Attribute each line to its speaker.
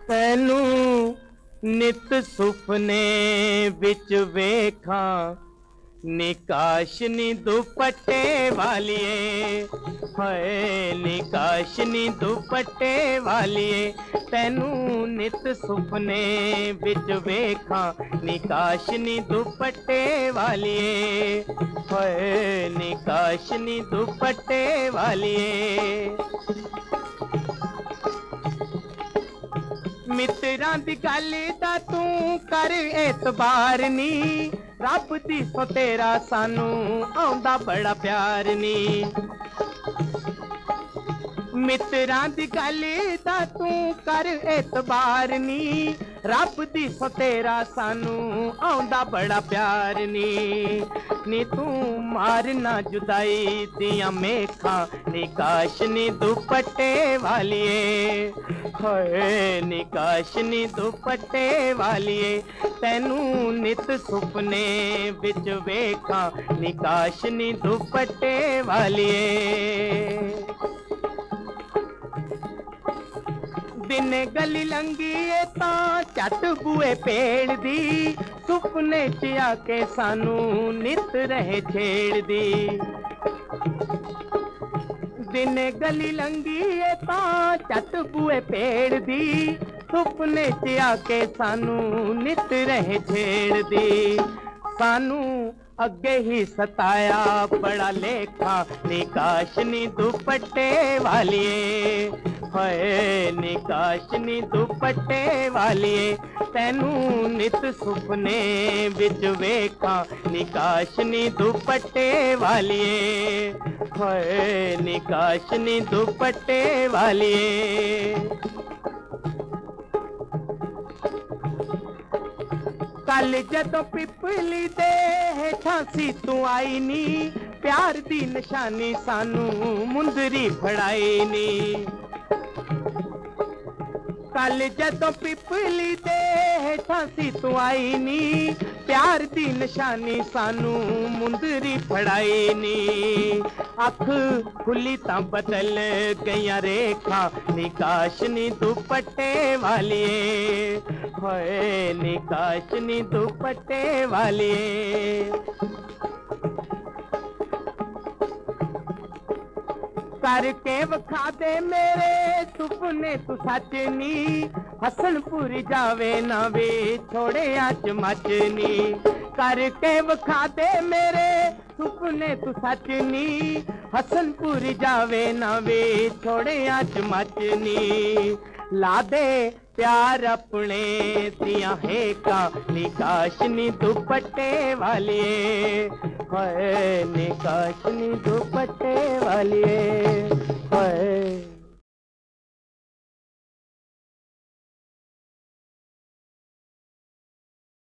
Speaker 1: ਤੈਨੂੰ ਨਿਤ ਸੁਪਨੇ ਵਿੱਚ ਵੇਖਾਂ, ਨਿਕਾਸ਼ਨੀ ਦੁਪੱਟੇ ਵਾਲੀਏ, ਹਾਏ ਨਿਕਾਸ਼ਨੀ ਦੁਪੱਟੇ ਵਾਲੀਏ। ਤੈਨੂੰ ਨਿਤ ਸੁਪਨੇ ਵਿੱਚ ਵੇਖਾਂ, ਨਿਕਾਸ਼ਨੀ ਦੁਪੱਟੇ ਵਾਲੀਏ, ਹਾਏ ਨਿਕਾਸ਼ਨੀ ਦੁਪੱਟੇ ਵਾਲੀਏ। ਮਿੱਤਰਾਂ ਦੀ ਗੱਲ ਦਾ ਤੂੰ ਕਰ ਇਤਬਾਰ ਨੀ, ਰੱਬ ਦੀ ਸੋ ਤੇਰਾ ਸਾਨੂੰ ਆਉਂਦਾ ਬੜਾ ਪਿਆਰ ਨੀ। ਮਿੱਤਰਾਂ ਦੀ ਗੱਲ ਦਾ ਤੂੰ ਕਰ ਇਤਬਾਰ ਨੀ, ਰੱਬ ਦੀ ਸੋ ਤੇਰਾ ਸਾਨੂੰ ਆਉਂਦਾ ਬੜਾ ਪਿਆਰ ਨੀ। ਨੀ ਤੂੰ ਮਾਰਨਾ ਜੁਦਾਈ ਦੀਆਂ ਮੇਖਾਂ, ਨਿਕਾਸ਼ਨੀ ਦੁਪੱਟੇ ਵਾਲੀਏ, ਹਾਏ ਨਿਕਾਸ਼ਨੀ ਦੁਪੱਟੇ ਵਾਲੀਏ। ਤੈਨੂੰ ਨਿਤ ਸੁਪਨੇ ਵਿੱਚ ਵੇਖਾਂ, ਨਿਕਾਸ਼ਨੀ ਦੁਪੱਟੇ ਵਾਲੀਏ। ਦਿਨੇ ਗਲੀ ਲੰਘੀਏ ਤਾਂ ਝੱਟ ਬੂਏ ਪੇੜਦੀ, ਸੁਪਨੇ 'ਚ ਆ ਕੇ ਸਾਨੂੰ ਨਿਤ ਰਹੇ ਛੇੜਦੀ। ਦਿਨੇ ਗਲੀ ਲੰਘੀਏ ਤਾਂ ਝੱਟ ਬੂਏ ਪੇੜਦੀ, ਸੁਪਨੇ 'ਚ ਆ ਕੇ ਸਾਨੂੰ ਨਿਤ ਰਹੇ ਛੇੜਦੀ। ਸਾਨੂੰ ਅੱਗੇ ਹੀ ਸਤਾਇਆ ਬੜਾ ਲੇਖਾ, ਨਿਕਾਸ਼ਨੀ ਦੁਪੱਟੇ ਵਾਲੀਏ, ਹਾਏ ਨਿਕਾਸ਼ਨੀ ਦੁਪੱਟੇ ਵਾਲੀਏ। ਤੈਨੂੰ ਨਿਤ ਸੁਪਨੇ ਵਿੱਚ ਵੇਖਾਂ, ਨਿਕਾਸ਼ਨੀ ਦੁਪੱਟੇ ਵਾਲੀਏ, ਹਾਏ ਨਿਕਾਸ਼ਨੀ ਦੁਪੱਟੇ ਵਾਲੀਏ। ਕੱਲ ਜਦੋਂ ਪਿਪਲੀ ਦੇ ਹੇਠਾਂ ਸੀ ਤੂੰ ਆਈ ਨੀ, ਪਿਆਰ ਦੀ ਨਿਸ਼ਾਨੀ ਸਾਨੂੰ ਮੁੰਦਰੀ ਫੜਾਈ ਨੀ। ਕੱਲ ਜਦੋਂ ਪਿਪਲੀ ਦੇ ਹੇਠਾਂ ਸੀ ਤੂੰ ਆਈ ਨੀ, ਪਿਆਰ ਦੀ ਨਿਸ਼ਾਨੀ ਸਾਨੂੰ ਮੁੰਦਰੀ ਫੜਾਈ ਨੀ। ਅੱਖ ਖੁੱਲੀ ਤਾਂ ਬਦਲ ਗਈਆਂ ਰੇਖਾਂ, ਨਿਕਾਸ਼ਨੀ ਦੁਪੱਟੇ ਵਾਲੀਏ, ਹਾਏ ਨਿਕਾਸ਼ਨੀ ਦੁਪੱਟੇ ਵਾਲੀਏ। ਕਰਕੇ ਵਿਖਾ ਦੇ ਮੇਰੇ ਸੁਪਨੇ ਤੂੰ ਸੱਚ ਨੀ, ਹਸਨਪੁਰ ਜਾਵੇ ਨਾ ਵੇ ਛੋੜਿਆ ਚਮਚ ਨੀ। ਕਰਕੇ ਵਿਖਾ ਦੇ ਮੇਰੇ ਸੁਪਨੇ ਤੂੰ ਸੱਚ ਨੀ, ਹਸਨਪੁਰ ਜਾਵੇ ਨਾ ਵੇ ਛੋੜਿਆ ਚਮਚ ਨੀ। ਲਾ ਦੇ प्यार अपने दिया है का निकाशनी दुपट्टे वालिए, निकाशनी दुपट्टे वालिए।